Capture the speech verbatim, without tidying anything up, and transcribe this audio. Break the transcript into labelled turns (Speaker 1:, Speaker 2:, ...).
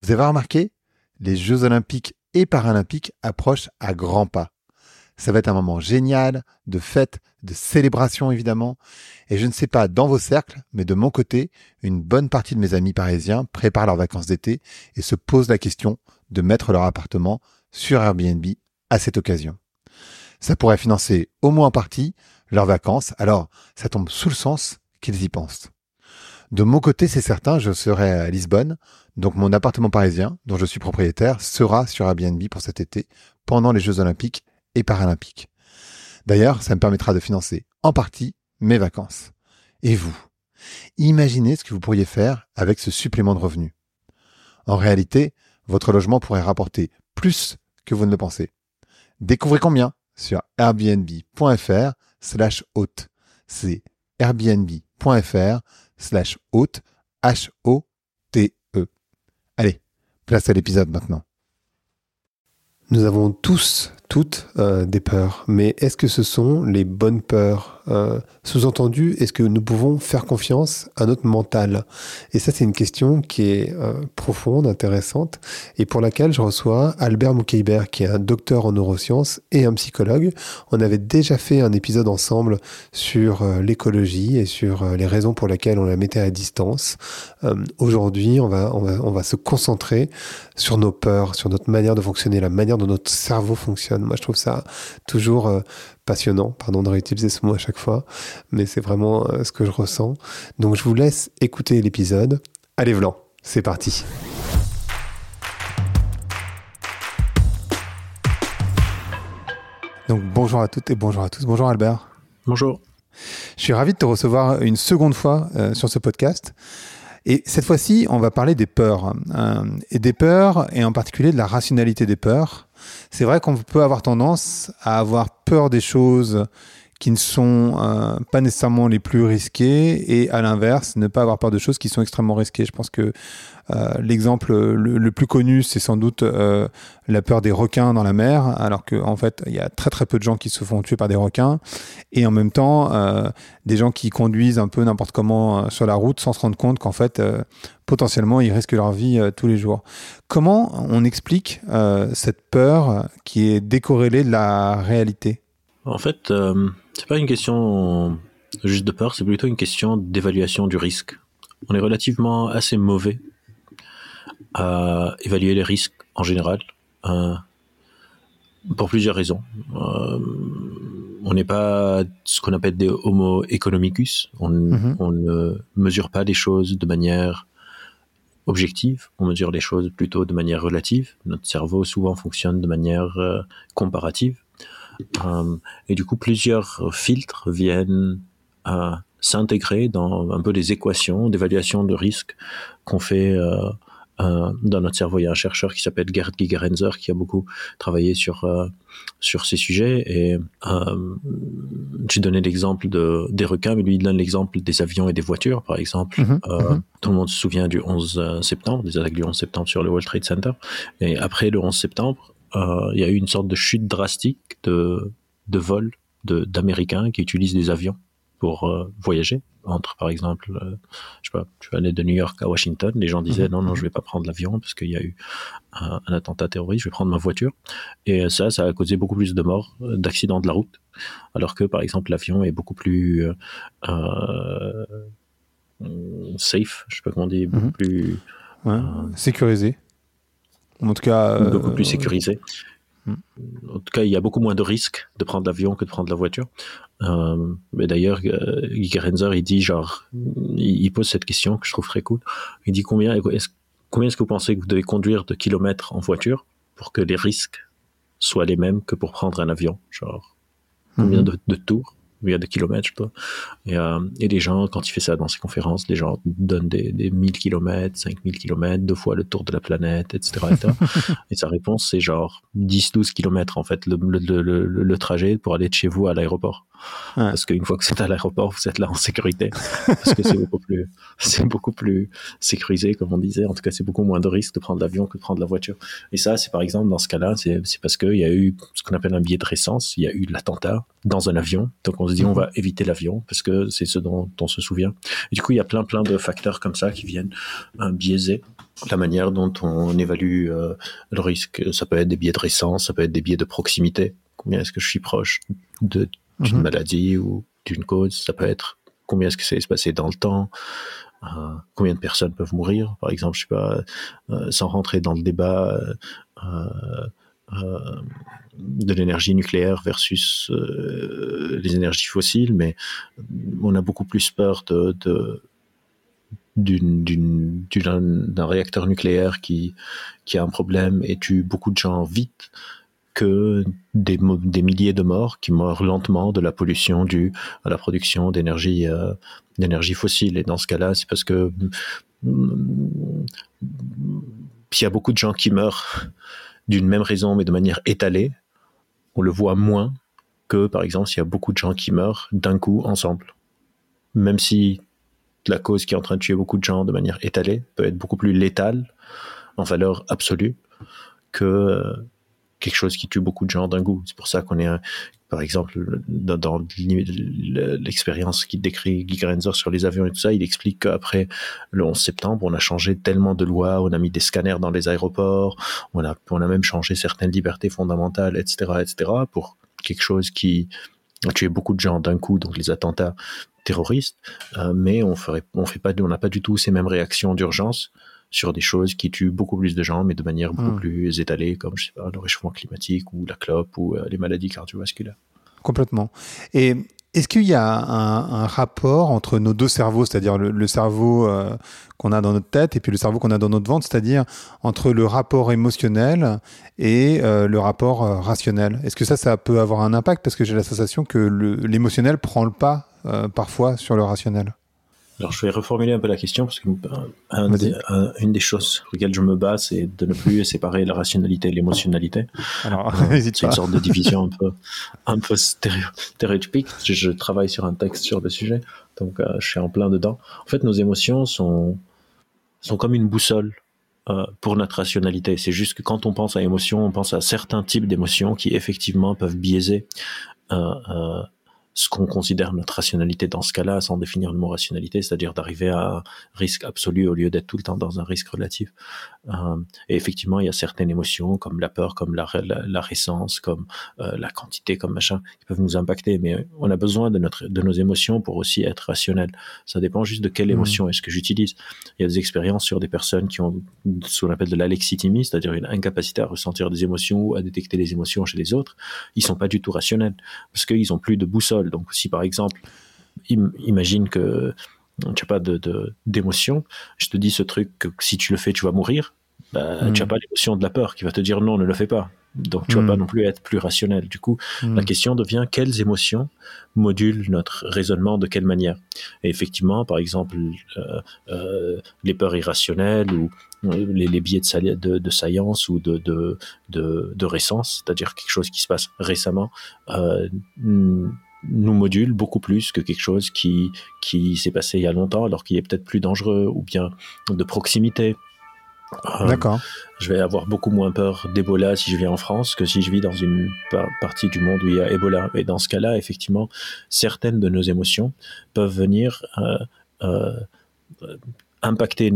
Speaker 1: Vous avez remarqué, les Jeux Olympiques et Paralympiques approchent à grands pas. Ça va être un moment génial, de fête, de célébration évidemment. Et je ne sais pas dans vos cercles, mais de mon côté, une bonne partie de mes amis parisiens préparent leurs vacances d'été et se posent la question de mettre leur appartement sur Airbnb à cette occasion. Ça pourrait financer au moins en partie leurs vacances, alors ça tombe sous le sens qu'ils y pensent. De mon côté, c'est certain, je serai à Lisbonne, donc mon appartement parisien, dont je suis propriétaire, sera sur Airbnb pour cet été, pendant les Jeux Olympiques et Paralympiques. D'ailleurs, ça me permettra de financer en partie mes vacances. Et vous, imaginez ce que vous pourriez faire avec ce supplément de revenus. En réalité, votre logement pourrait rapporter plus que vous ne le pensez. Découvrez combien sur airbnb.fr slash hôte. C'est airbnb.fr slash hôte, H O T E. Allez, place à l'épisode maintenant. Nous avons tous, toutes, euh, des peurs. Mais est-ce que ce sont les bonnes peurs ? euh, Sous-entendu, est-ce que nous pouvons faire confiance à notre mental ? Et ça, c'est une question qui est euh, profonde, intéressante, et pour laquelle je reçois Albert Moukeibert, qui est un docteur en neurosciences et un psychologue. On avait déjà fait un épisode ensemble sur euh, l'écologie et sur euh, les raisons pour lesquelles on la mettait à distance. Euh, aujourd'hui, on va, on va, on va se concentrer sur nos peurs, sur notre manière de fonctionner, la manière dont notre cerveau fonctionne. Moi, je trouve ça toujours euh, passionnant. Pardon de réutiliser ce mot à chaque fois, mais c'est vraiment euh, ce que je ressens. Donc, je vous laisse écouter l'épisode. Allez, Vlan, c'est parti. Donc, bonjour à toutes et bonjour à tous. Bonjour Albert.
Speaker 2: Bonjour.
Speaker 1: Je suis ravi de te recevoir une seconde fois euh, sur ce podcast. Et cette fois-ci, on va parler des peurs. Euh, et des peurs, et en particulier de la rationalité des peurs. C'est vrai qu'on peut avoir tendance à avoir peur des choses qui ne sont euh, pas nécessairement les plus risquées, et à l'inverse, ne pas avoir peur de choses qui sont extrêmement risquées. Je pense que euh, l'exemple le, le plus connu, c'est sans doute euh, la peur des requins dans la mer, alors qu'en en fait, il y a très très peu de gens qui se font tuer par des requins, et en même temps, euh, des gens qui conduisent un peu n'importe comment euh, sur la route sans se rendre compte qu'en fait, euh, potentiellement, ils risquent leur vie euh, tous les jours. Comment on explique euh, cette peur qui est décorrélée de la réalité ?
Speaker 2: En fait, euh, c'est pas une question juste de peur, c'est plutôt une question d'évaluation du risque. On est relativement assez mauvais à évaluer les risques en général, euh, pour plusieurs raisons. Euh, on n'est pas ce qu'on appelle des homo economicus. On, mm-hmm. on ne mesure pas les choses de manière objective, on mesure les choses plutôt de manière relative. Notre cerveau souvent fonctionne de manière euh, comparative. Euh, et du coup, plusieurs filtres viennent euh, s'intégrer dans un peu les équations d'évaluation de risque qu'on fait euh, euh, dans notre cerveau. Il y a un chercheur qui s'appelle Gerd Gigerenzer qui a beaucoup travaillé sur euh, sur ces sujets. Et euh, j'ai donné l'exemple de, des requins, mais lui il donne l'exemple des avions et des voitures, par exemple. Mmh, euh, mmh. Tout le monde se souvient du onze septembre, des attaques du onze septembre sur le World Trade Center. Et après le onze septembre, Euh, il y a eu une sorte de chute drastique de, de vols de, d'Américains qui utilisent des avions pour euh, voyager. Entre, par exemple, euh, je sais pas, tu vas aller de New York à Washington, les gens disaient mmh. non, non, je vais pas prendre l'avion parce qu'il y a eu un, un attentat terroriste, je vais prendre ma voiture. Et ça, ça a causé beaucoup plus de morts, d'accidents de la route, alors que, par exemple, l'avion est beaucoup plus euh, safe, je sais pas comment on dit, beaucoup mmh. plus...
Speaker 1: Ouais. Euh, sécurisé. En tout cas,
Speaker 2: euh, beaucoup plus sécurisé.
Speaker 1: Euh...
Speaker 2: En tout cas, il y a beaucoup moins de risques de prendre l'avion que de prendre la voiture. Euh, mais d'ailleurs, euh, Gigerenzer, il dit genre, il, il pose cette question que je trouve très cool. Il dit combien est-ce, combien est-ce que vous pensez que vous devez conduire de kilomètres en voiture pour que les risques soient les mêmes que pour prendre un avion, genre combien mm-hmm. de, de tours? Il y a des kilomètres, je sais pas. Et, euh, et les gens, quand il fait ça dans ses conférences, les gens donnent des, des mille kilomètres, cinq mille kilomètres, deux fois le tour de la planète, et cetera, et cetera. Et sa réponse, c'est genre dix douze kilomètres, en fait, le, le, le, le, le trajet pour aller de chez vous à l'aéroport. Ouais. Parce qu'une fois que vous êtes à l'aéroport, vous êtes là en sécurité. Parce que c'est beaucoup plus, c'est beaucoup plus sécurisé, comme on disait. En tout cas, c'est beaucoup moins de risque de prendre l'avion que de prendre la voiture. Et ça, c'est par exemple, dans ce cas-là, c'est, c'est parce qu'il y a eu ce qu'on appelle un biais de récence. Il y a eu l'attentat dans un avion. Donc, on se dit,
Speaker 1: mmh.
Speaker 2: on va éviter l'avion parce que c'est ce dont on se souvient. Et du coup, il y a plein, plein de facteurs comme ça qui viennent euh, biaiser la manière dont on évalue euh, le risque. Ça peut être des biais de récence, ça peut être des biais de proximité. Combien est-ce que je suis proche de, d'une
Speaker 1: Mmh.
Speaker 2: maladie ou d'une cause? Ça peut être combien est-ce que ça va se passer dans le temps? Euh, combien de personnes peuvent mourir? Par exemple, je sais pas, euh, sans rentrer dans le débat euh, euh, de l'énergie nucléaire versus euh, les énergies fossiles, mais on a beaucoup plus peur de, de D'une, d'une, d'une, d'un réacteur nucléaire qui, qui a un problème et tue beaucoup de gens vite que des, des milliers de morts qui meurent lentement de la pollution due à la production d'énergie, euh, d'énergie fossile. Et dans ce cas-là, c'est parce que hum, s'il y a beaucoup de gens qui meurent d'une même raison mais de manière étalée, on le voit moins que, par exemple, s'il y a beaucoup de gens qui meurent d'un coup ensemble. Même si la cause qui est en train de tuer beaucoup de gens de manière étalée peut être beaucoup plus létale en valeur absolue que euh, quelque chose qui tue beaucoup de gens d'un coup. C'est pour ça qu'on est, euh, par exemple, dans, dans l'expérience qu'il décrit Guy Grenzer sur les avions et tout ça, il explique qu'après le onze septembre, on a changé tellement de lois, on a mis des scanners dans les aéroports, on a, on a même changé certaines libertés fondamentales, et cetera, et cetera, pour quelque chose qui a tué beaucoup de gens d'un coup, donc les attentats terroristes, euh, mais on ferait, on fait pas, on n'a pas du tout ces mêmes réactions d'urgence sur des choses qui tuent beaucoup plus de gens, mais de manière beaucoup mmh. plus étalée, comme je sais pas, le réchauffement climatique ou la clope ou euh, les maladies cardiovasculaires.
Speaker 1: Complètement. Et est-ce qu'il y a un, un rapport entre nos deux cerveaux, c'est-à-dire le, le cerveau euh, qu'on a dans notre tête et puis le cerveau qu'on a dans notre ventre, c'est-à-dire entre le rapport émotionnel et euh, le rapport euh, rationnel? Est-ce que ça, ça peut avoir un impact? Parce que j'ai la sensation que le, l'émotionnel prend le pas euh, parfois sur le rationnel.
Speaker 2: Alors, je vais reformuler un peu la question parce que un des, un, une des choses sur lesquelles je me bats, c'est de ne plus séparer la rationalité et l'émotionnalité.
Speaker 1: Alors,
Speaker 2: euh, c'est pas. Une sorte de division un peu, un peu stéréotypique. Je, je travaille sur un texte sur le sujet, donc euh, je suis en plein dedans. En fait, nos émotions sont, sont comme une boussole euh, pour notre rationalité. C'est juste que quand on pense à émotion, on pense à certains types d'émotions qui effectivement peuvent biaiser euh, euh, ce qu'on considère notre rationalité dans ce cas-là, sans définir le mot rationalité, c'est-à-dire d'arriver à un risque absolu au lieu d'être tout le temps dans un risque relatif. Euh, et effectivement, il y a certaines émotions, comme la peur, comme la, la, la récence, comme euh, la quantité, comme machin, qui peuvent nous impacter. Mais on a besoin de, notre, de nos émotions pour aussi être rationnel. Ça dépend juste de quelle émotion mmh. est-ce que j'utilise. Il y a des expériences sur des personnes qui ont ce qu'on appelle de l'alexithymie, c'est-à-dire une incapacité à ressentir des émotions ou à détecter les émotions chez les autres. Ils sont pas du tout rationnels, parce qu'ils ont plus de boussole. Donc, si par exemple, im- imagine que tu n'as pas de, de, d'émotion, je te dis ce truc que si tu le fais, tu vas mourir, bah, mmh. tu n'as pas l'émotion de la peur qui va te dire non, ne le fais pas. Donc, tu ne mmh. vas pas non plus être plus rationnel. Du coup, mmh. la question devient quelles émotions modulent notre raisonnement de quelle manière. Et effectivement, par exemple, euh, euh, les peurs irrationnelles ou les, les biais de, sali- de, de science ou de, de, de, de récence, c'est-à-dire quelque chose qui se passe récemment, euh, nous module beaucoup plus que quelque chose qui, qui s'est passé il y a longtemps, alors qu'il est peut-être plus dangereux, ou bien de proximité. Euh,
Speaker 1: D'accord.
Speaker 2: Je vais avoir beaucoup moins peur d'Ebola si je vis en France que si je vis dans une par- partie du monde où il y a Ebola. Et dans ce cas-là, effectivement, certaines de nos émotions peuvent venir euh, euh, impacter